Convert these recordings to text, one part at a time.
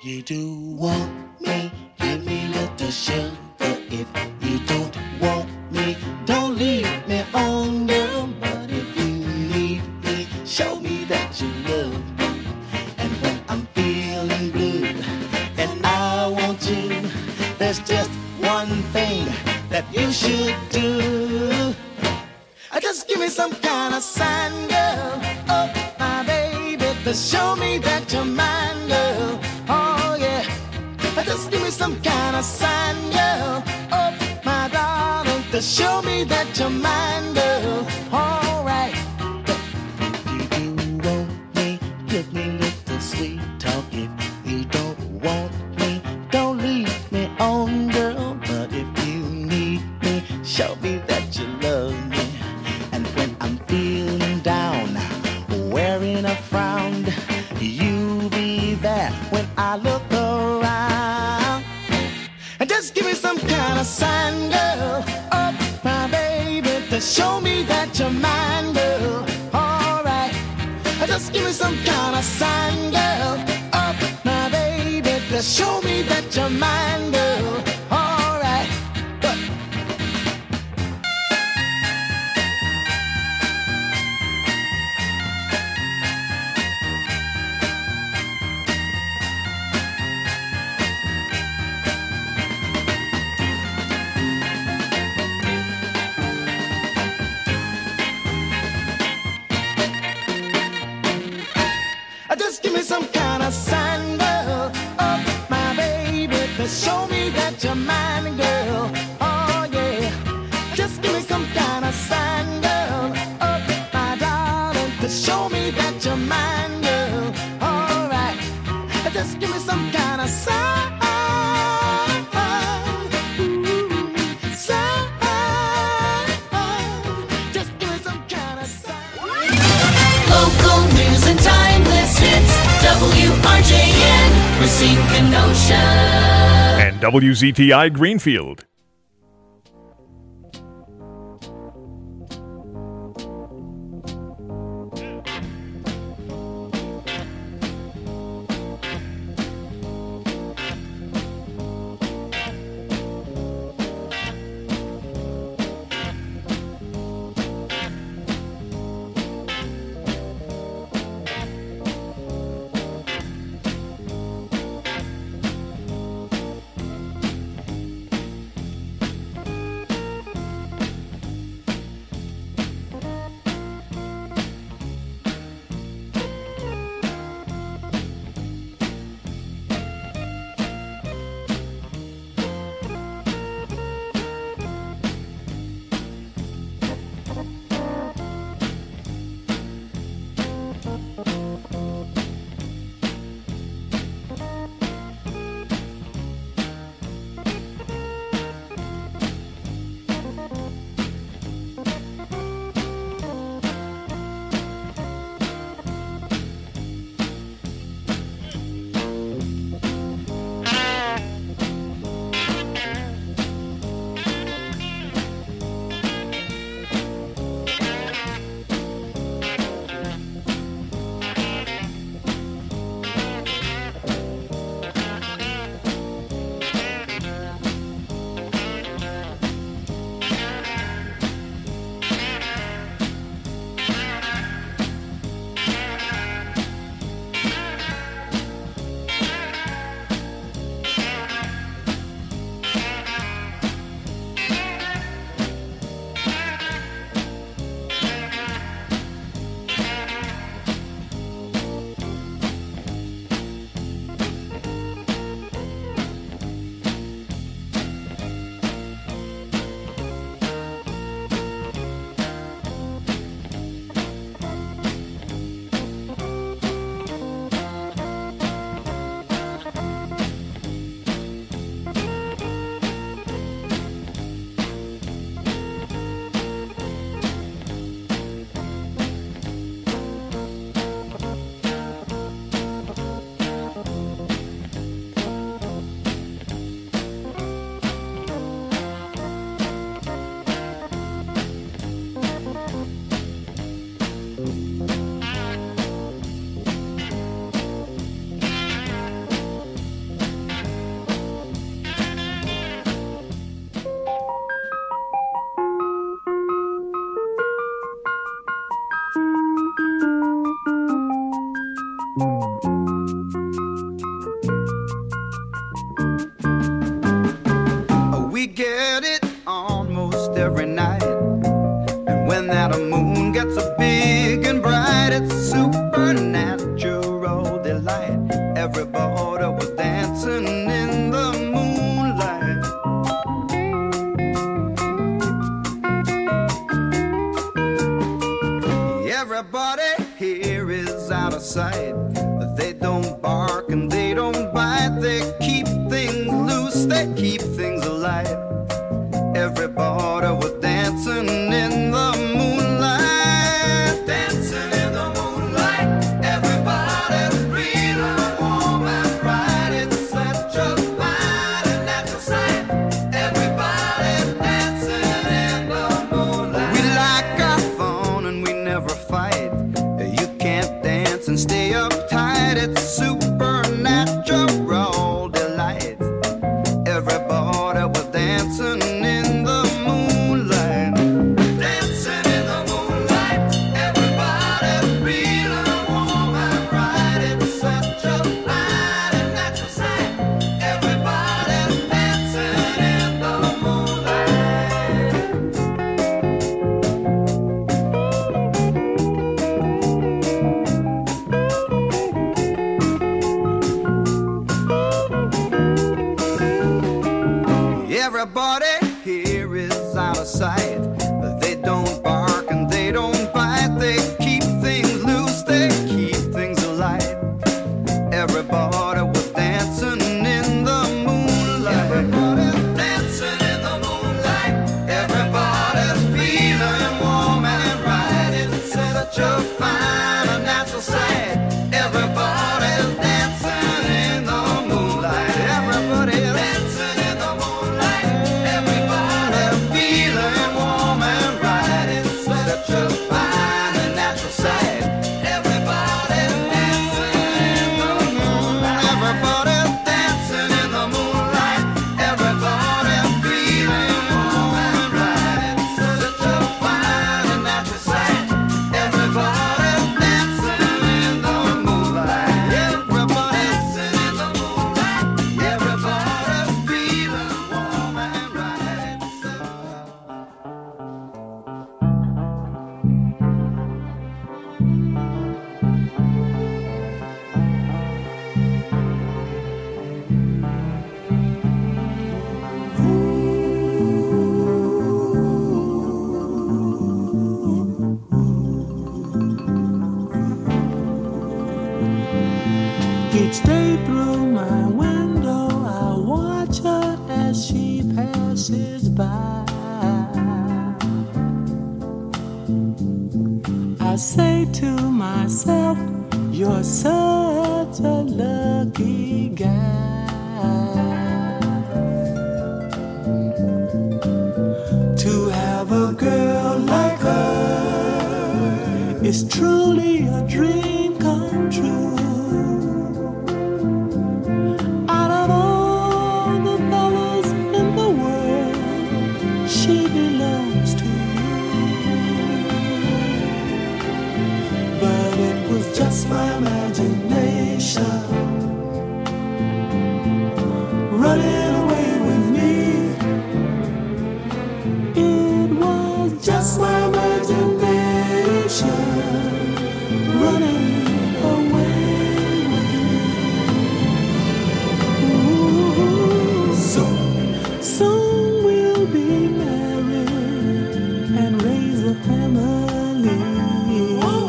you do want me, give me little sugar. If you don't want me, don't leave me on, girl. But if you need me, show me that you love me. And when I'm feeling blue and I want you, there's just one thing that you should do. Just give me some kind of sign, girl. Oh, my baby, to show me that you're mine, girl. Oh, yeah. Just give me some kind of sign, girl. Oh, my darling, to show me that you're mine, girl. All right. If you do want me, give me little sweet talk. If you don't want me, don't leave me on, girl. But if you need me, show me that you love me. Feeling down, wearing a frown, you be there when I look around. And just give me some kind of sign, girl. Oh, my baby, to show me that you're mine, girl. All right. Just give me some kind of sign, girl. Oh, my baby, to show me that you're mine, girl. All right. Just give me some kind of sign, girl. Oh, my baby, to show me that you're mine, girl. Oh, yeah. Just give me some kind of sign, girl. Oh, my darling, to show me that you're mine, girl. All right. Just give me some kind of sign. Just give me some kind of sign. Local news and timeless hits. WRJN, Racine Kenosha. And WZTI Greenfield. of sight. They don't bark and they don't bite. They keep things loose, they keep things alive. Everybody was dancing in the moonlight, dancing in the moonlight. Everybody's feeling warm and bright. It's such a fine and natural sight. Everybody's dancing in the moonlight. We like our fun and we never fight. You can't dance and stay uptight. It's supernatural delight. Everybody was dancing in the moonlight, dancing in the moonlight. Everybody's feeling warm and bright. It's such a fine and natural sight. Everybody's dancing in the moonlight. Everybody here is out of sight. They don't bark and they don't bite. They keep things loose, they keep things alive. Everybody was dancing in the moonlight. Everybody's dancing in the moonlight. Everybody's feeling warm and bright. It's such a fine and natural sight. Everybody's dancing in the moonlight. Everybody's dancing in the moonlight. Everybody's feeling warm and bright. It's such a fine and natural sight. Everybody's dancing in the moonlight. Everybody's dancing in the moonlight. Everybody's feeling warm and bright. It's such a fine and natural sight. Everybody's dancing in the moonlight. Everybody's dancing in the moonlight. Everybody's feeling warm and bright. Each day through my window, I watch her as she passes by. I say to myself, you're such a lucky guy to have a girl like her. It's truly a dream come true. Out of all the fellas in the world, she belongs to you. But it was just my imagination running away with me. It was just my imagination running away with me. Ooh. Soon we'll be married and raise a family. Oh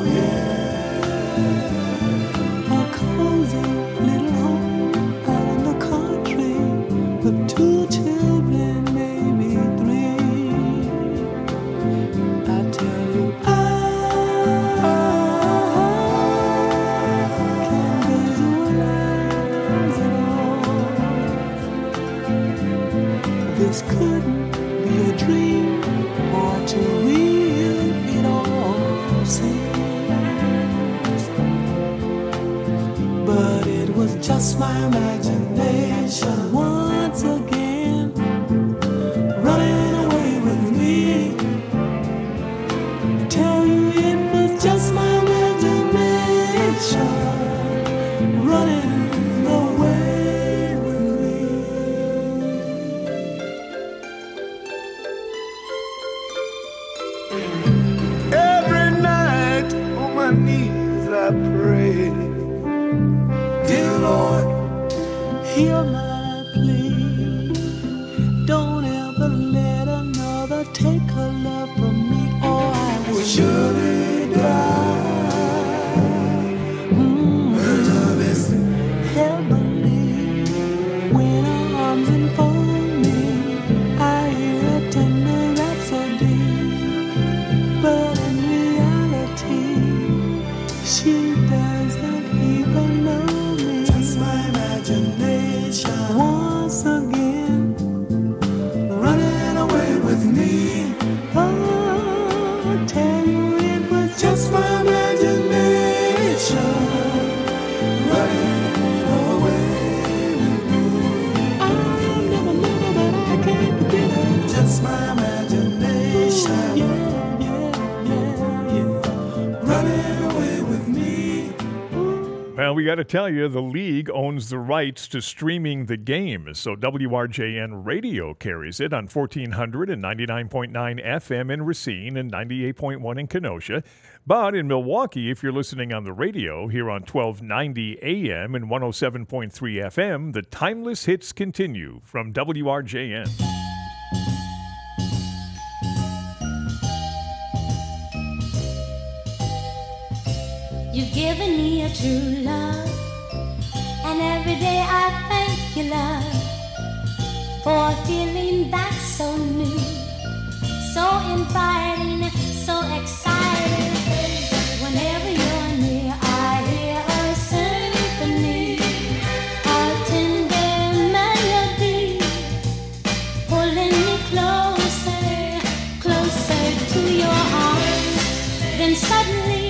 yeah. A cozy little home out in the country with 2 children, maybe 3. I tell you, I can't visualize it all. This couldn't be a dream or too real, it all seems. But it was just my imagination once again running away with me. Tell you it was just my imagination running away with me. Every night on my knees I pray, dear Lord, hear my plea. Don't ever let another take her love from me, or I will surely die. doesn't even know me. Just my imagination Once again, running away with me. oh, tell you it was Just my imagination running away with me. I'll never know that I can't forget it. Just my imagination running away with me. Well, we got to tell you, the league owns the rights to streaming the game, so WRJN Radio carries it on 1400 and 99.9 FM in Racine and 98.1 in Kenosha. But in Milwaukee, if you're listening on the radio, here on 1290 AM and 107.3 FM, the timeless hits continue from WRJN. You've given me a true love, and every day I thank you, love, for a feeling that's so new, so inviting, so exciting. Whenever you're near, I hear a symphony, a tender melody, pulling me closer, closer to your arms. Then suddenly,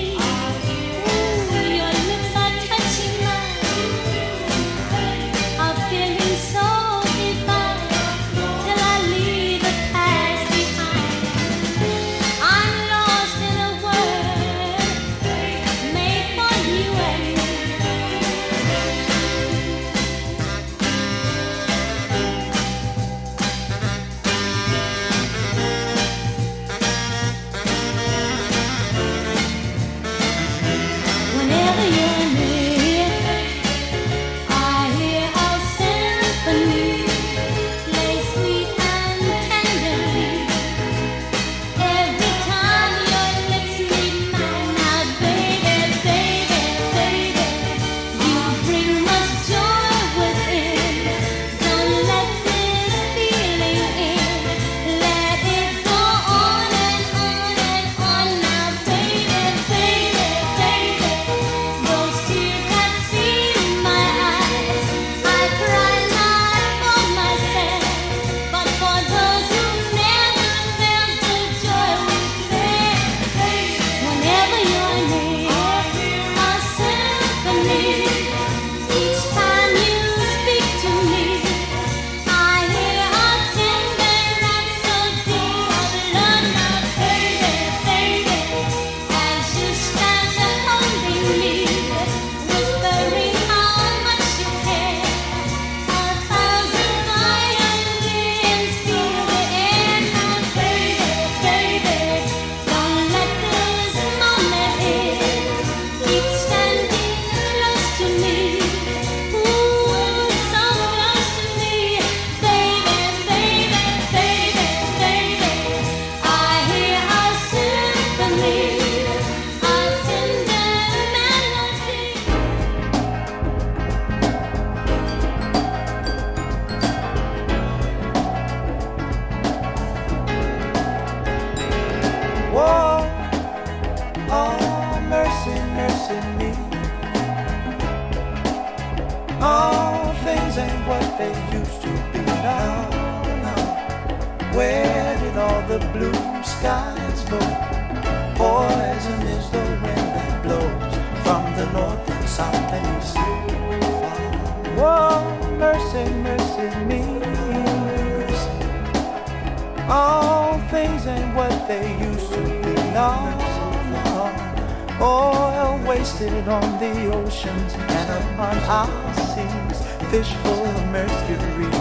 on the oceans and upon our seas, fish full of mercury.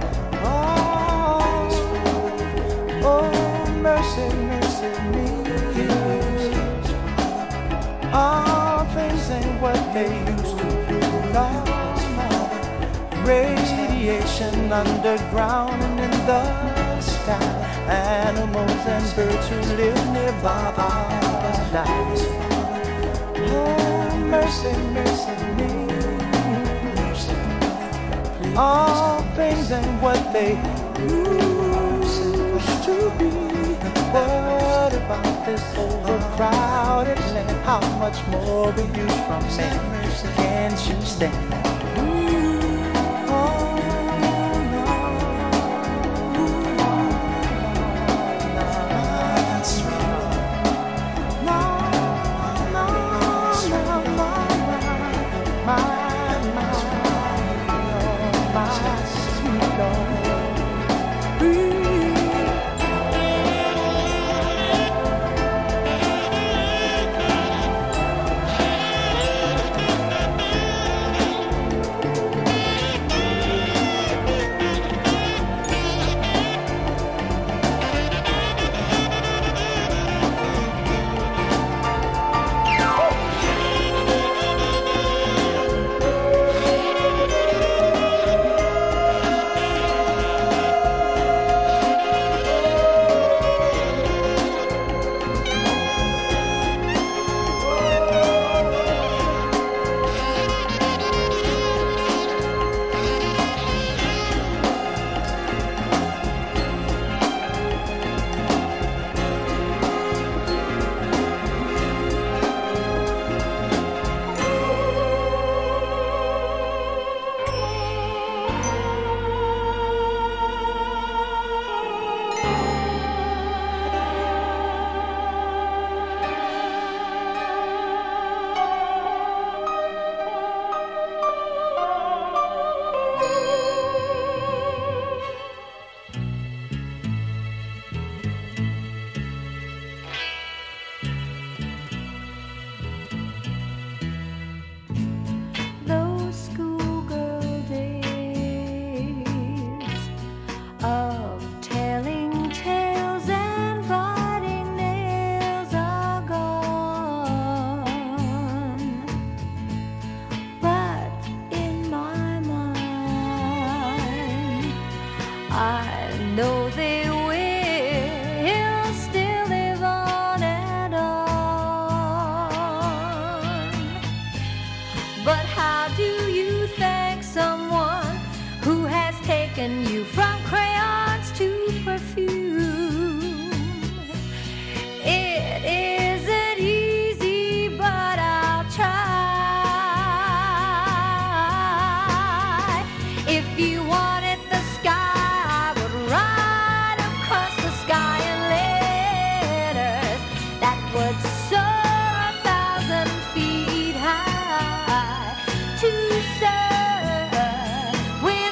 Oh, mercy, mercy me. All things ain't what they used to be. Radiation underground and in the sky, animals and birds who live nearby our lives. Mercy, mercy me. All things ain't what they used to be. What about this overcrowded land? How much more will you from me? Can't you stand that? You from crayons to perfume. It isn't easy, but I'll try. If you wanted the sky, I would ride across the sky in letters that would soar 1,000 feet high to serve with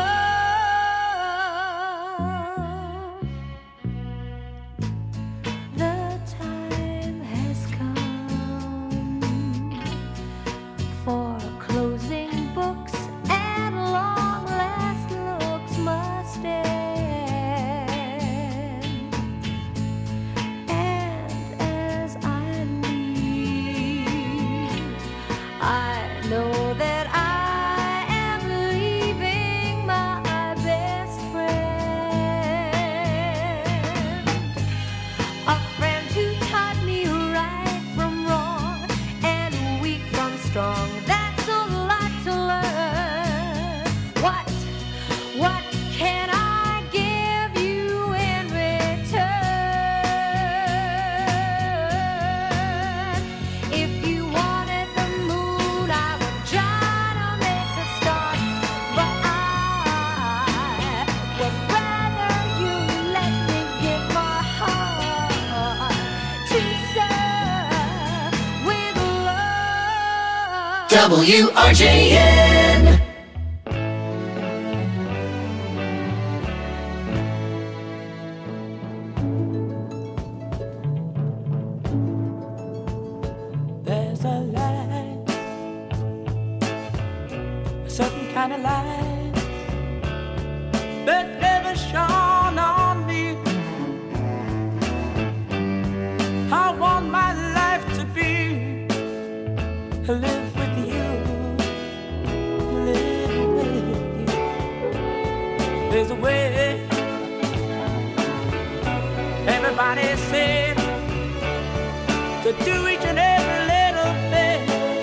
WRJN. There's a light, a certain kind of light that never shone on me. I want my life to be live with you, live with you. There's a way. Everybody said to do each and every little thing,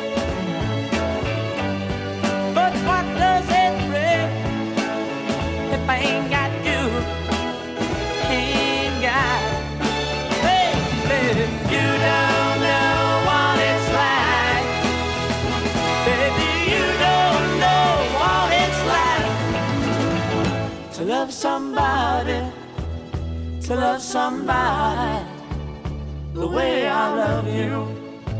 but what does it bring if I ain't got you? Ain't got love somebody, to love somebody the way I love you.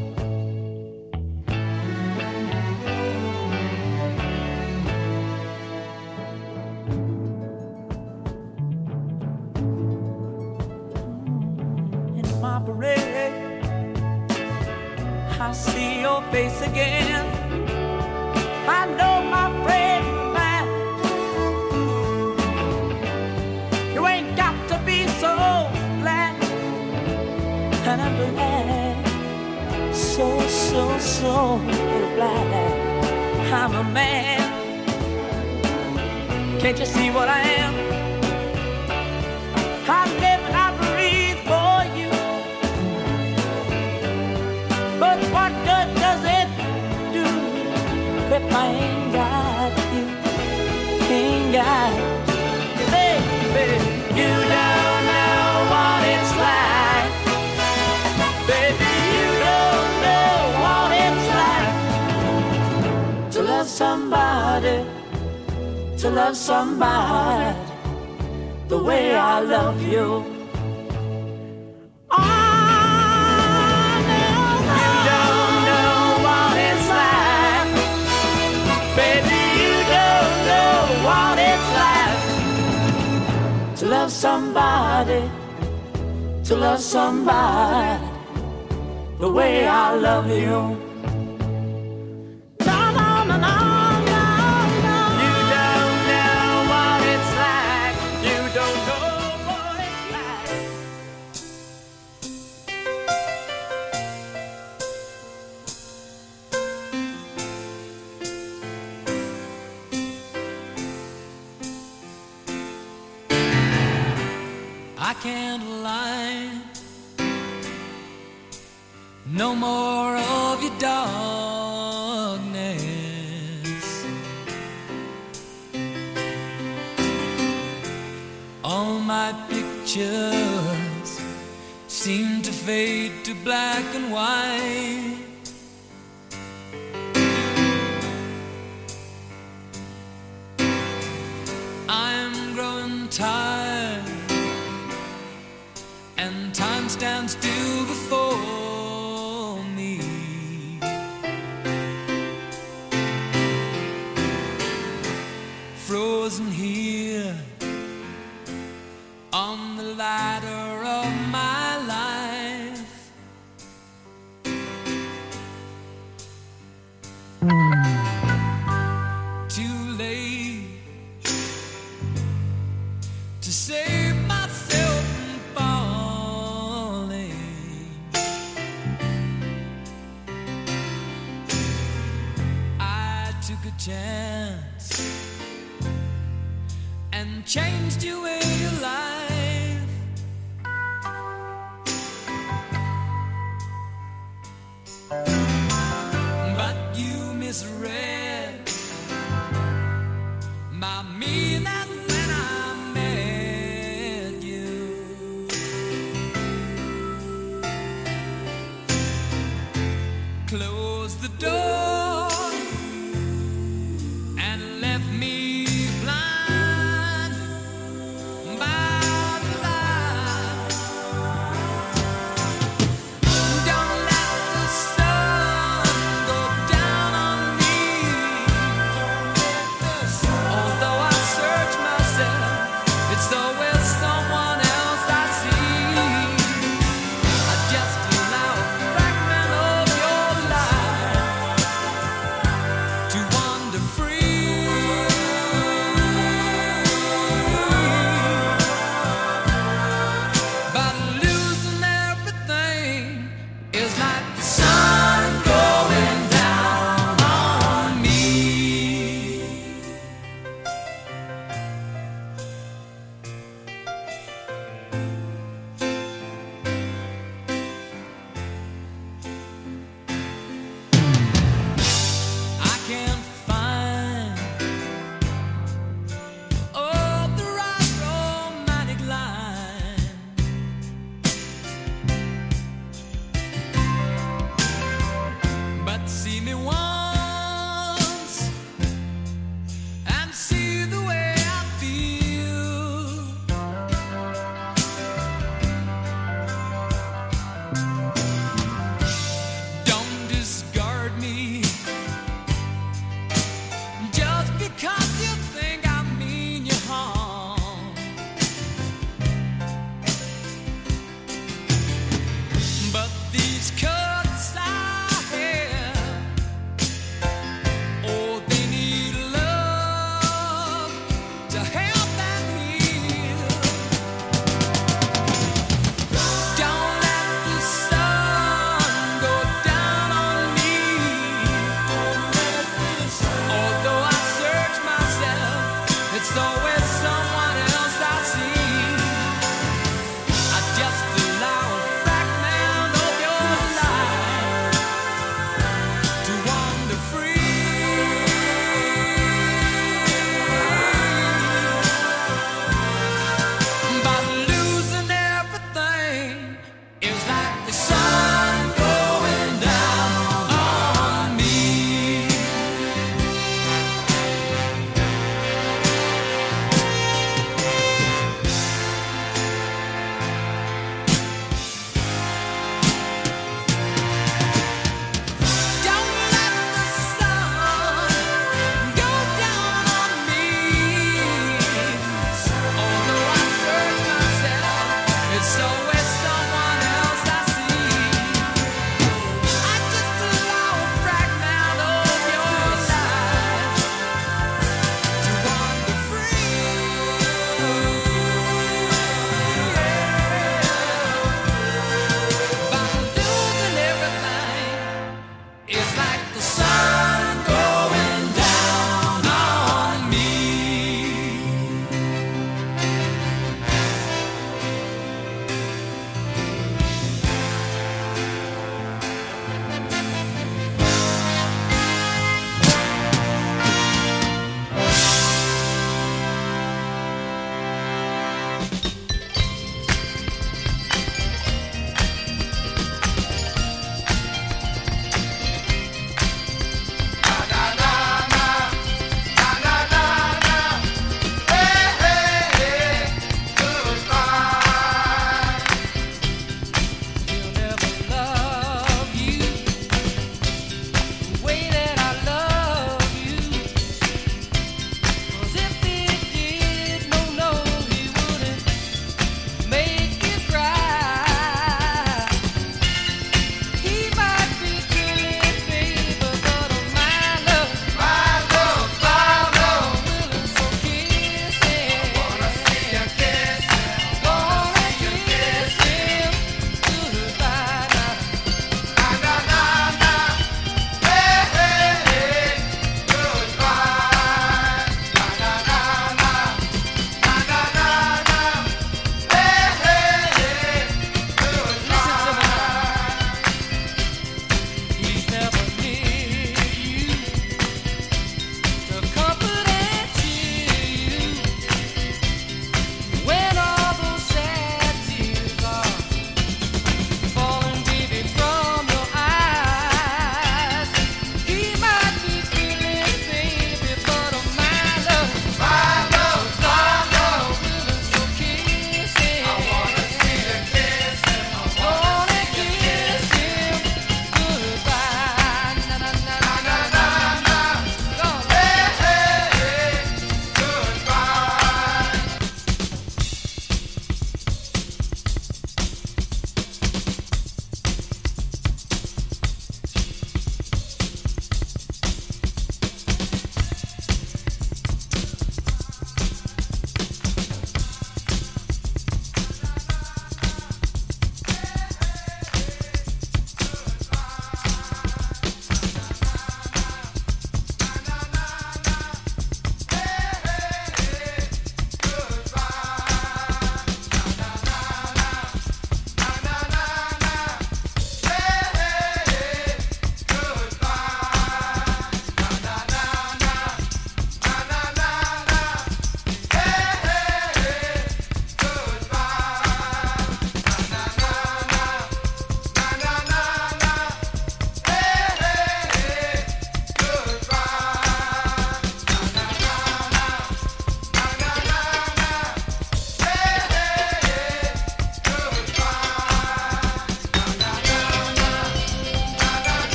In my parade, I see your face again. I know my friend man, you ain't got to be so glad. And I'm glad, so glad I'm a man. Can't you see what I am? I live and I breathe for you. But what good does it do if I ain't got you? Ain't got you, baby. You don't know what it's like. Baby, you don't know what it's like to love somebody, to love somebody the way I love you. Love somebody, to love somebody the way I love you. No, no, no, no, no, no. You don't know what it's like. You don't know what it's like. I can't lie, no more of your darkness. All my pictures seem to fade to black and white. I'm growing tired, and time stands still before me. Frozen here on the ladder of my life. Too late to save myself from falling. I took a chance and changed your way of life. But you misread my meaning when I met you. Close the door and left me blind by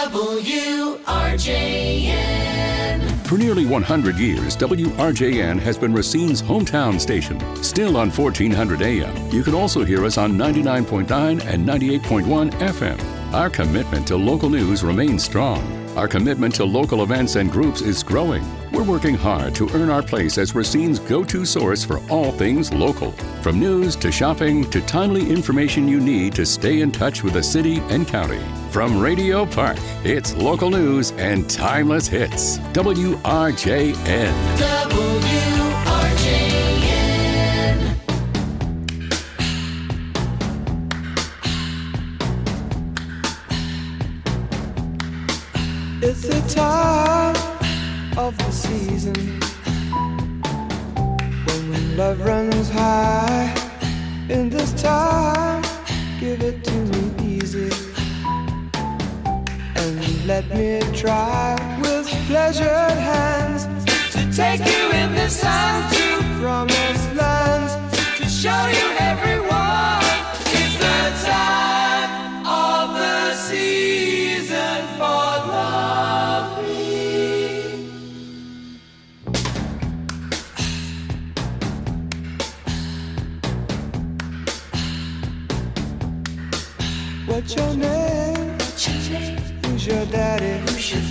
WRJN. For nearly 100 years, WRJN has been Racine's hometown station. Still on 1400 AM, you can also hear us on 99.9 and 98.1 FM. Our commitment to local news remains strong. Our commitment to local events and groups is growing. We're working hard to earn our place as Racine's go-to source for all things local. From news to shopping to timely information you need to stay in touch with the city and county. From Radio Park, it's local news and timeless hits. WRJN. WRJN. It's the time of the season when love runs high. In this time, give it to me easy and let me try with pleasured hands to take you in this time to promised lands, to show you everyone. It's the time of the season for loving. What's your name? Who's your daddy?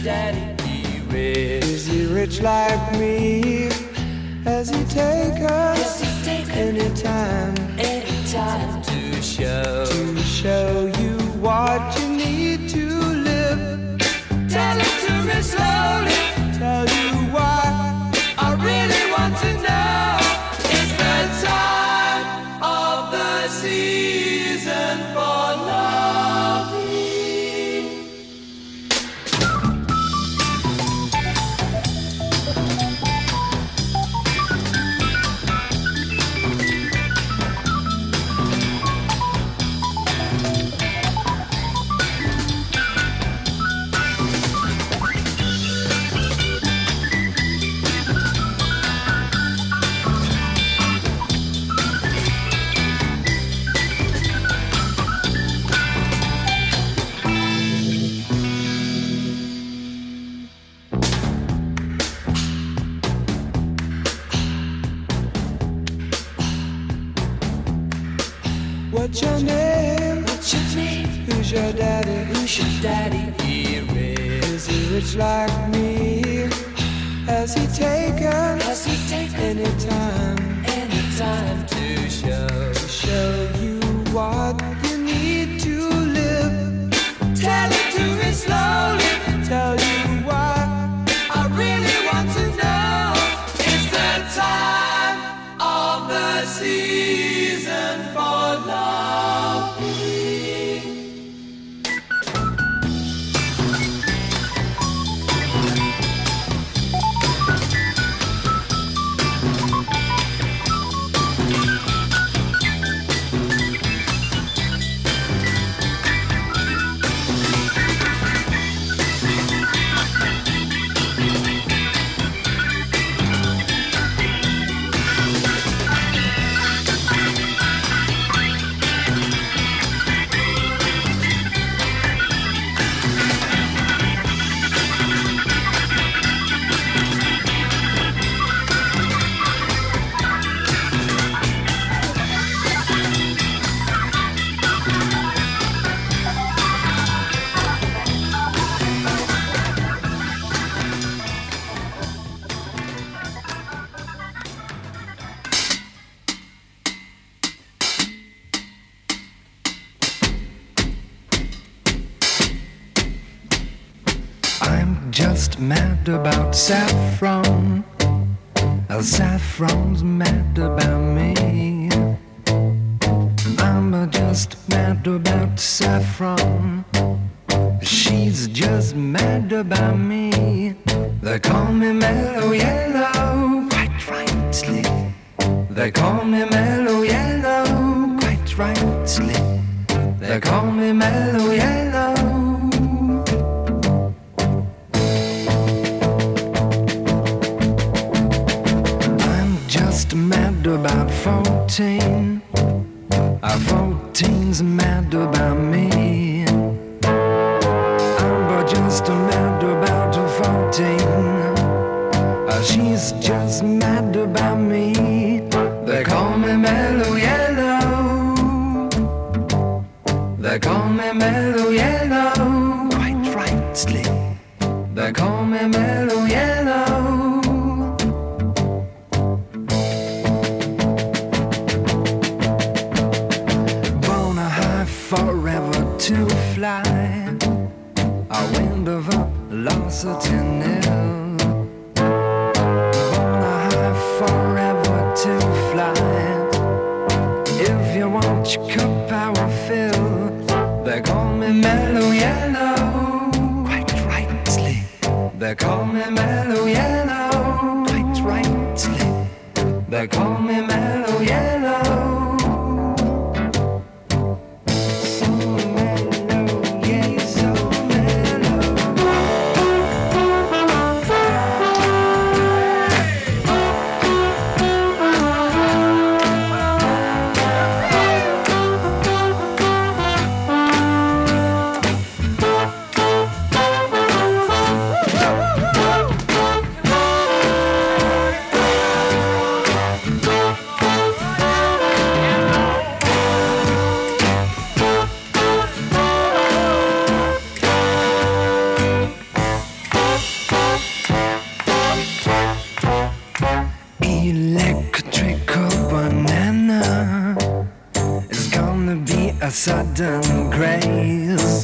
Is he rich like me? Has he taken any time to show you what you need to live? Tell it to me slowly. Tell you why I really want to know. It's the time of the season for loving. What's your name? Who's your daddy? Is he rich like me? Has he taken any time to show you what you need to live? Tell it to me slowly. Tell you why I really want to know. It's the time of the season for loving. I'm just mad about saffron. Saffron's mad about me. I'm just mad about saffron. She's just mad about me. They call me Mellow Yellow, quite rightly. They call me Mellow Yellow, quite rightly. They call me Mellow Yellow. Just mad about 14. 14's mad about me. I'm just They call me Mellow Yellow, quite rightly. They call me Mellow Yellow. Born a high forever to fly, a wind of velocity nil. Born a high forever to fly. If you want your cup, I will fill. They call me Mellow Yellow, quite rightly. They call me Mellow Yellow, quite rightly. They call me Mellow Yellow. So mellow, yeah, so mellow. Electrical banana is gonna be a sudden grace.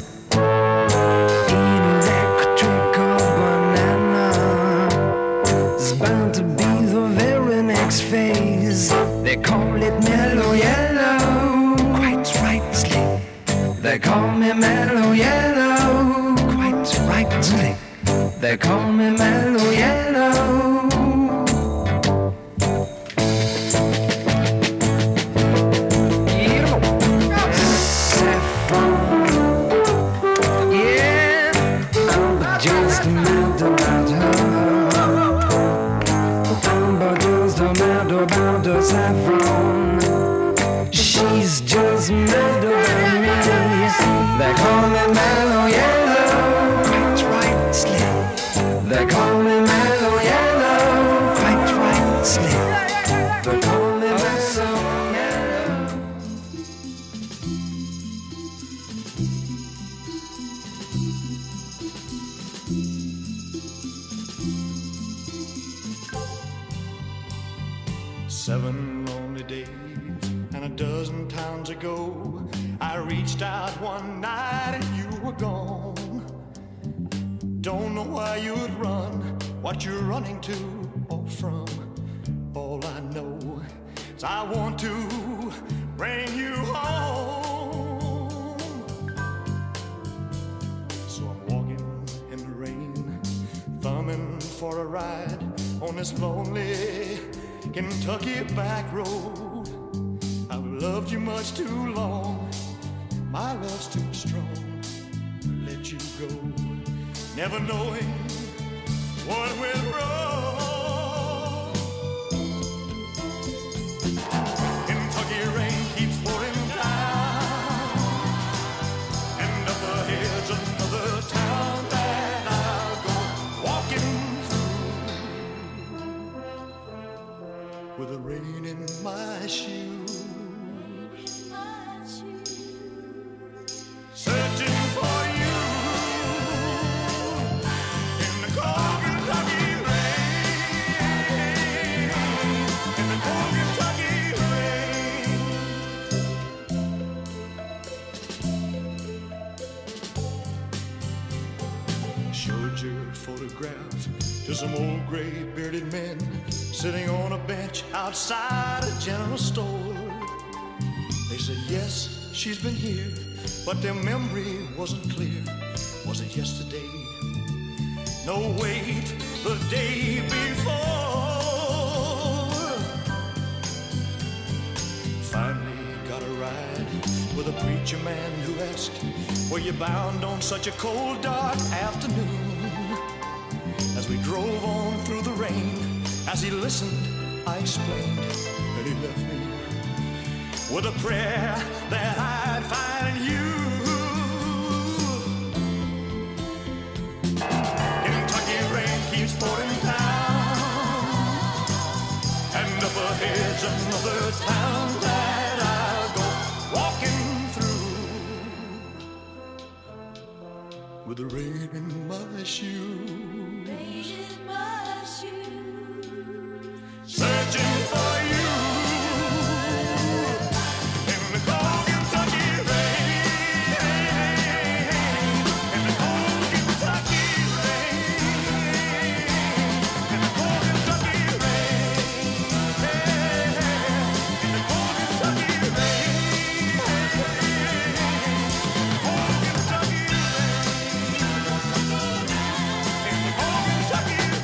Electrical banana is bound to be the very next phase. They call it Mellow Yellow, quite rightly. They call me Mellow Yellow, quite rightly. They call me Mellow Yellow. About the saffron, she's just mad about me. They call me Mellow Yellow, quite rightly. They call me Mellow Yellow, quite rightly. They call me Mellow Yellow. Seven lonely days and a dozen towns ago, I reached out one night and you were gone. Don't know why you'd run, what you're running to or from. All I know is I want to bring you home. So I'm walking in the rain, thumbing for a ride on this lonely Kentucky back road. I've loved you much too long, my love's too strong to let you go, never knowing what went wrong. Kentucky rain keeps pouring down, and up ahead's another town that I'll go walking with the rain in my shoes, searching for you in the cold Kentucky rain, in the cold Kentucky rain. Showed your photograph to some old gray bearded men sitting on a bench outside a general store. They said, yes, she's been here, but their memory wasn't clear. Was it yesterday? No, wait, the day before. Finally got a ride with a preacher man who asked, were you bound on such a cold, dark afternoon? As we drove on through the rain, as he listened, I explained, and he left me with a prayer that I'd find you. Kentucky rain keeps pouring down, and up ahead's another town that I'll go walking through. with the rain in my shoes. Searching for you in the cold Kentucky rain, in the cold Kentucky rain, in the cold Kentucky rain, in the cold Kentucky rain, cold Kentucky rain, in the cold Kentucky rain.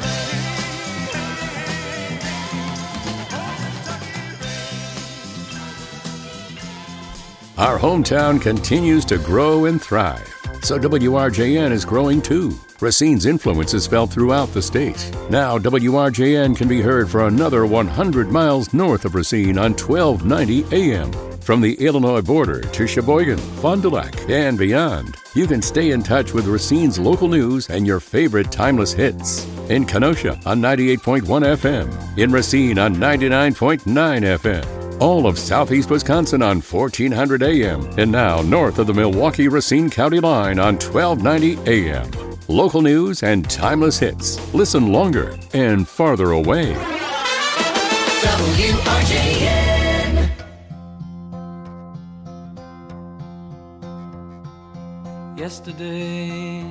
Our hometown continues to grow and thrive, so WRJN is growing too. Racine's influence is felt throughout the state. Now WRJN can be heard for another 100 miles north of Racine on 1290 AM. From the Illinois border to Sheboygan, Fond du Lac, and beyond, you can stay in touch with Racine's local news and your favorite timeless hits. In Kenosha on 98.1 FM, in Racine on 99.9 FM. All of southeast Wisconsin on 1400 AM, and now north of the Milwaukee-Racine County line on 1290 AM. Local news and timeless hits. Listen longer and farther away. WRJN. Yesterday,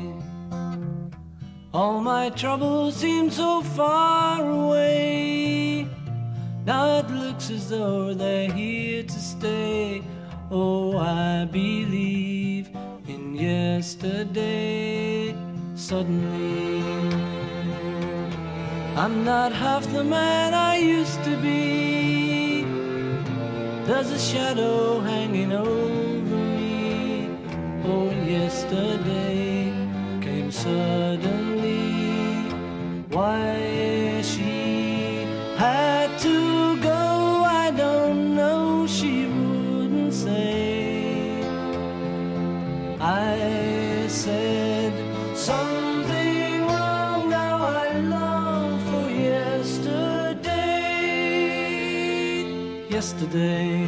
all my troubles seemed so far away. Now it looks as though they're here to stay. Oh, I believe in yesterday. Suddenly, I'm not half the man I used to be. There's a shadow hanging over me. Oh, yesterday came suddenly. Why she had to go, I don't know, she wouldn't say. I said something wrong, now I long for yesterday. Yesterday,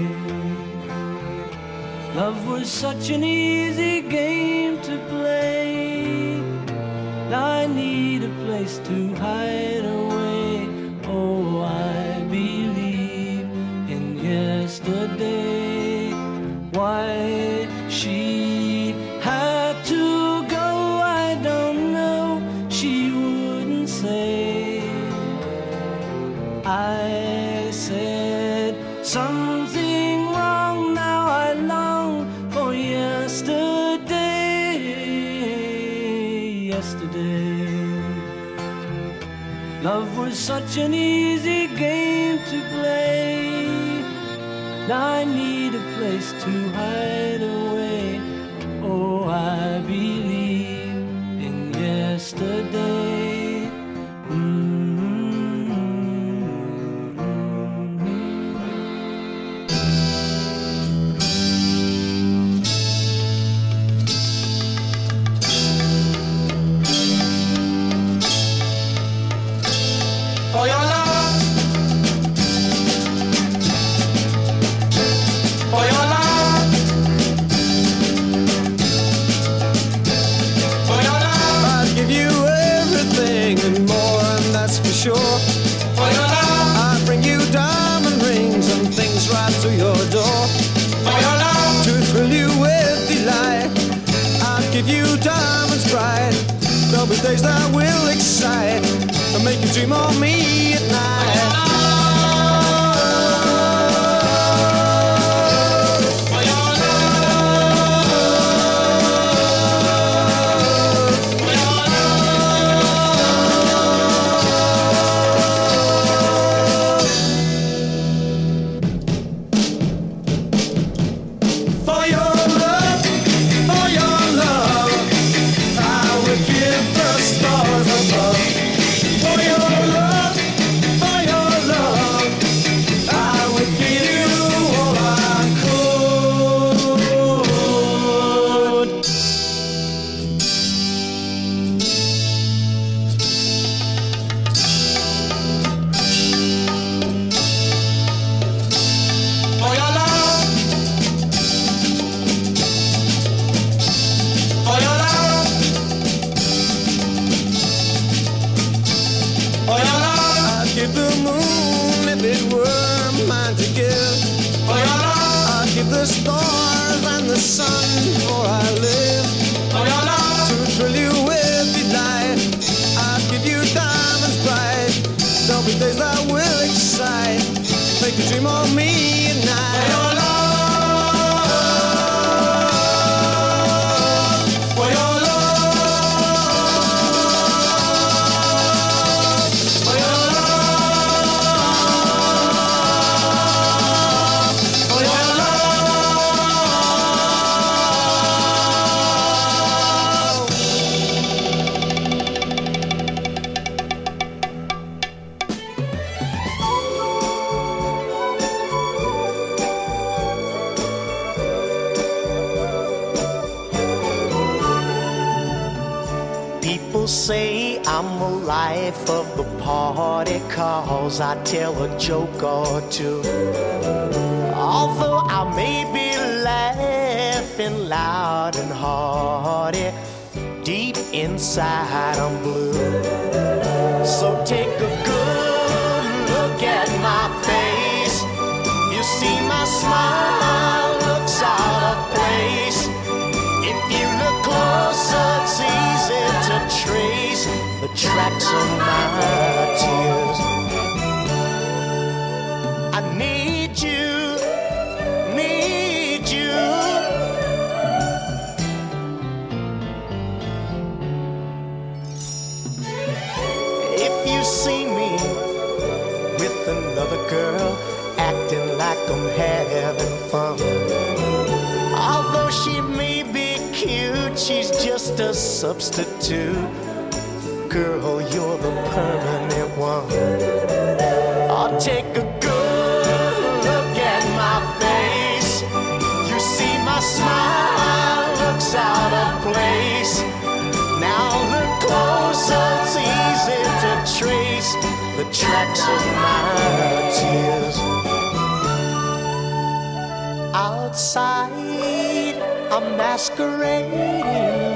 love was such an easy game to play. Now I need a place to hide away. Oh, I believe in yesterday. Why she had to go, I don't know, she wouldn't say. I said something wrong, now I long for yesterday. Yesterday, love was such an easy game to play. Now I need a place to hide away. Oh, I believe in yesterday. For your love, for your love, for your love, I'd give you everything and more, and that's for sure. for your love, I'd bring you diamond rings and things right to your door. for your love, To thrill you with delight, I'd give you diamonds bright. There'll be days that will excite and make you dream of me at night. for your love, for your For your love, I would give the stars above. For your love, People say I'm the life of the party 'cause I tell a joke or two. Although I may be laughing loud and hearty, deep inside I'm blue. So take a good look at my face. You see my smile looks out of place. If you look closer, it's easy to trace the tracks of my tears. I need you, need you. If you see me with another girl, acting like I'm having fun, although she may be cute, she's just a substitute. Girl, you're the permanent one. I'll take a good look at my face. You see my smile looks out of place. Now look closer, it's easy to trace the tracks of my tears. Outside, I'm masquerading.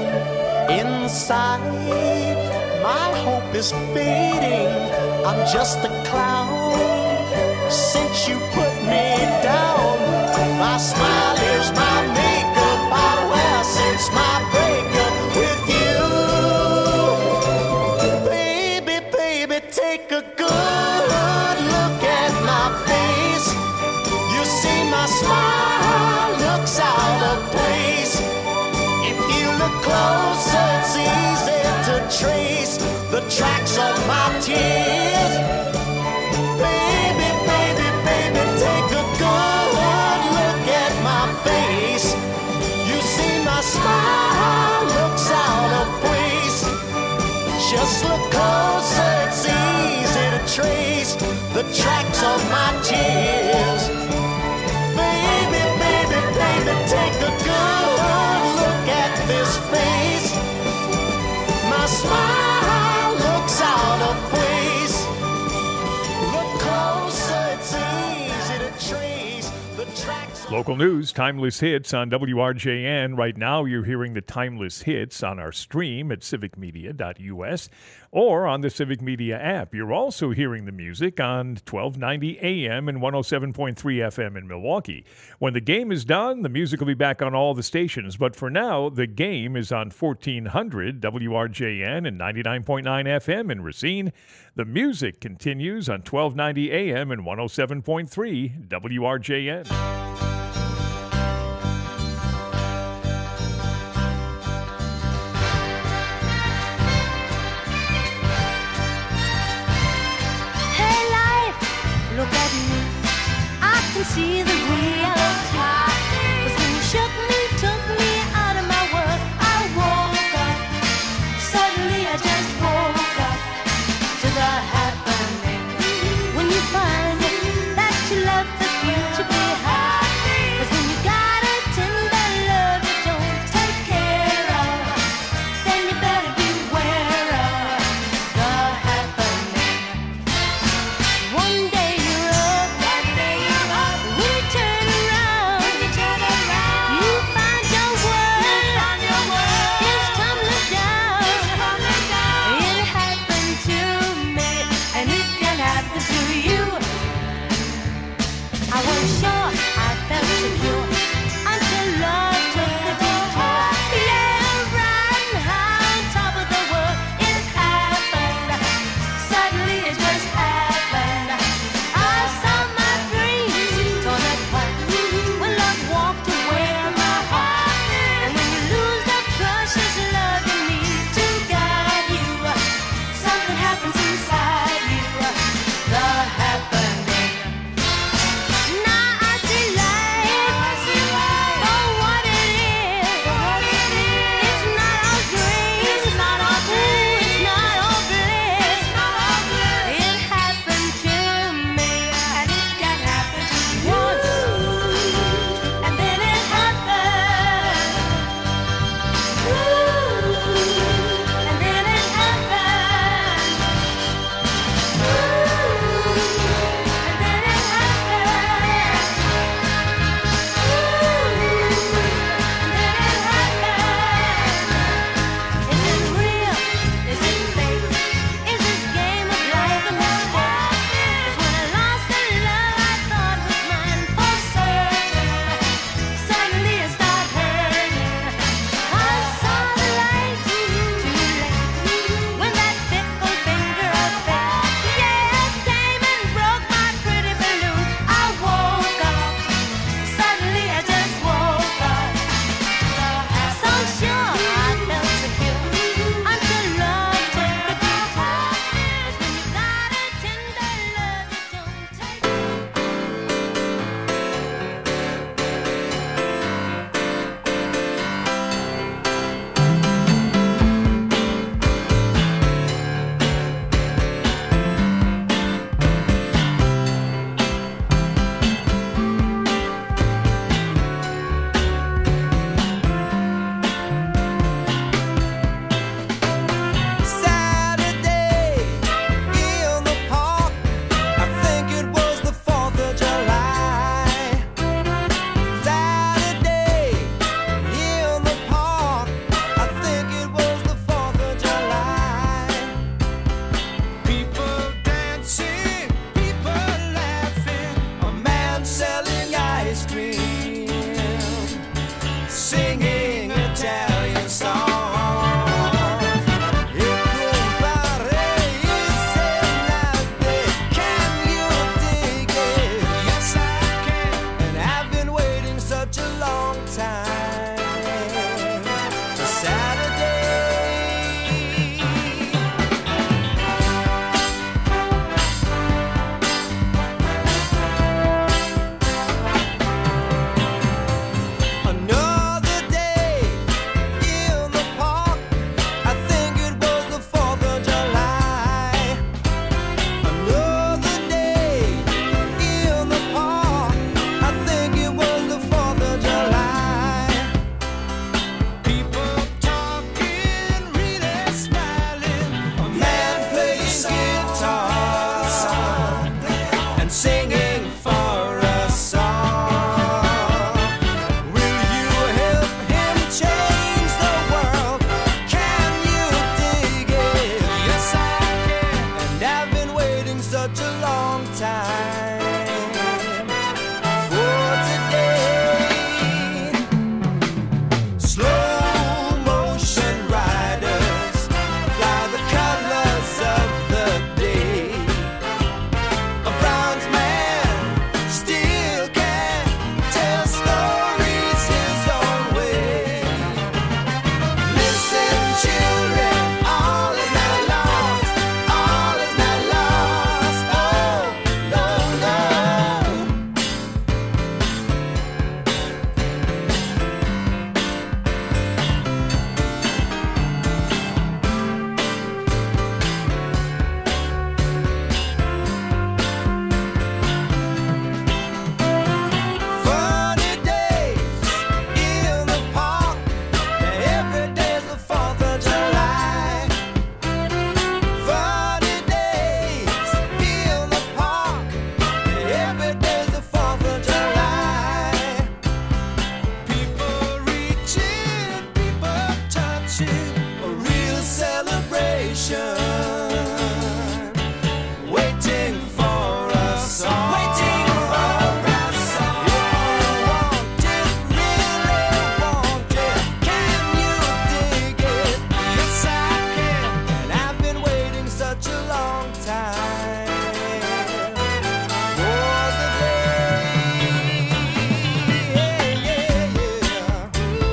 Inside, my hope is fading. I'm just a clown since you put me down. My smile is my makeup I wear since my breakup with you. Baby, baby, take a good look at my face. You see my smile looks out of place. If you look closer, it's easy to trace the tracks of my tears. Baby, baby, baby, take a good look at my face. You see my smile looks out of place. Just look closer, it's easy to trace the tracks of my tears. Baby, baby, baby, take a good look at this face. My smile looks out of place. Look closer, it's easy to trace the tracks. Local news, timeless hits on WRJN. Right now, you're hearing the timeless hits on our stream at civicmedia.us or on the Civic Media app. You're also hearing the music on 1290 AM and 107.3 FM in Milwaukee. When the game is done, the music will be back on all the stations. But for now, the game is on 1400 WRJN and 99.9 FM in Racine. The music continues on 1290 AM and 107.3 WRJN. Look at me, I can see the reality. 'Cause when you shook me, took me out of my world, I woke up. Suddenly I just woke up to the happening. When you find that you left the future behind. watching a real celebration, waiting for us all. Waiting for us all. If you want it, really want it, can you dig it? Yes, I can. And I've been waiting such a long time for the day. Yeah, yeah, yeah.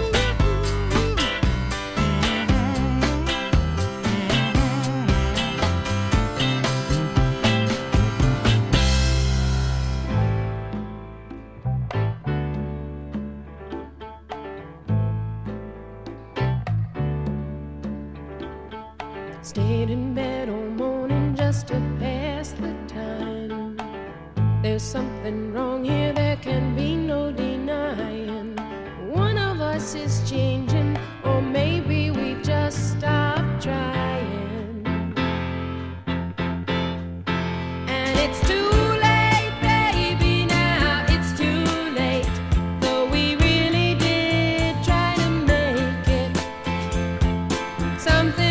Stayed in bed all morning just to pass the time. There's something wrong here, there can be no denying. One of us is changing, or maybe we just stopped trying. And it's too late, baby, now it's too late. Though we really did try to make it something